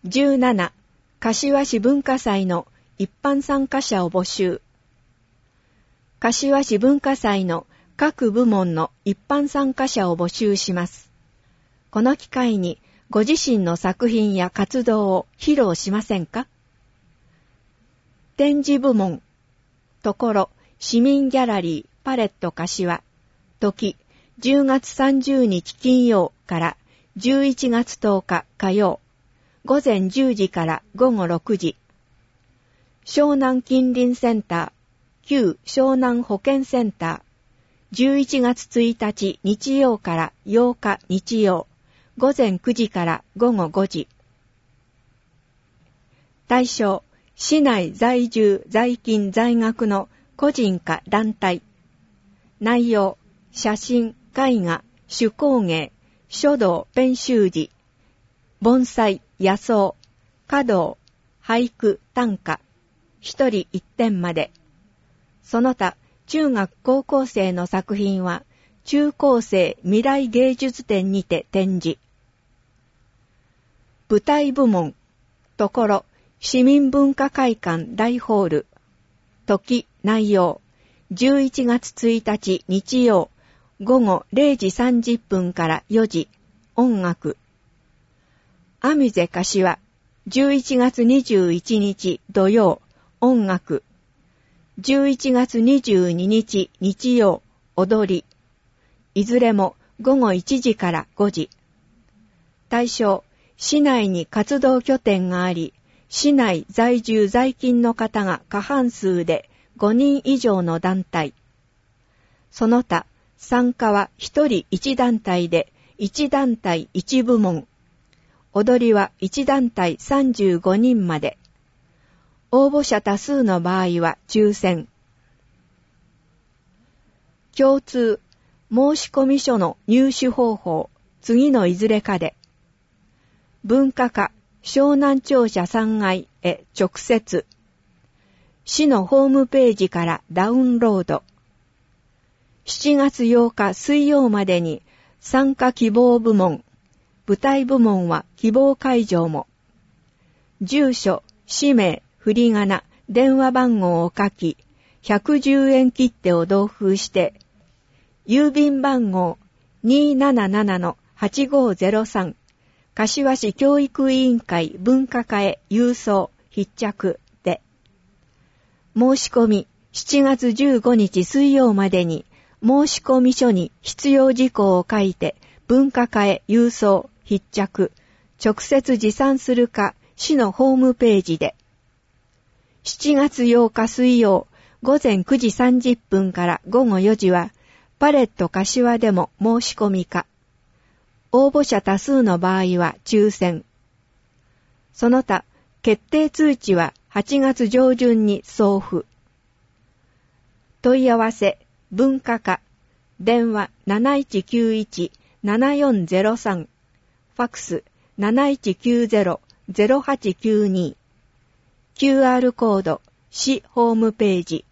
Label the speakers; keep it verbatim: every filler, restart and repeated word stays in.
Speaker 1: じゅうなな、柏市文化祭の一般参加者を募集。柏市文化祭の各部門の一般参加者を募集します。この機会にご自身の作品や活動を披露しませんか？展示部門、ところ、市民ギャラリーパレット柏、時、じゅうがつさんじゅうにち金曜からじゅういちがつとおか火曜、午前じゅうじから午後ろくじ。湘南近隣センター、旧湘南保健センター、じゅういちがつついたち日曜からようか日曜、午前くじから午後ごじ。対象、市内在住在勤在学の個人か団体。内容、写真、絵画、手工芸、書道、編集時、盆栽、野草、華道、俳句、短歌、一人一点まで。その他、中学高校生の作品は、中高生未来芸術展にて展示。舞台部門、ところ、市民文化会館大ホール。時、内容、じゅういちがつついたち日曜、午後れいじさんじゅっぷんからよじ、音楽。アミュゼ柏、じゅういちがつにじゅういちにち土曜、音楽。じゅういちがつにじゅうににち日曜、踊り。いずれも午後いちじからごじ。対象、市内に活動拠点があり、市内在住在勤の方が過半数でごにん以上の団体。その他、参加はひとりいち団体でいち団体いち部門。踊りはいち団体さんじゅうごにんまで。応募者多数の場合は抽選。共通、申込書の入手方法、次のいずれかで。文化課、湘南庁舎さんがいへ直接。市のホームページからダウンロード。しちがつようか水曜までに参加希望部門、舞台部門は希望会場も。住所、氏名、振り仮名、電話番号を書き、ひゃくじゅうえん切手を同封して、郵便番号 にーななななのはちごーぜろさん、柏市教育委員会文化課へ郵送、必着で。申し込み、しちがつじゅうごにち水曜までに、申込書に必要事項を書いて、文化課へ郵送、必着、直接持参するか、市のホームページで。しちがつようか水曜、午前くじさんじゅっぷんから午後よじは、パレット柏でも申し込みか。応募者多数の場合は抽選。その他、決定通知ははちがつ上旬に送付。問い合わせ、文化課、電話 なないちきゅういちななよんぜろさん、ファックス なないちきゅうぜろぜろはちきゅうに、キューアール コード、市ホームページ、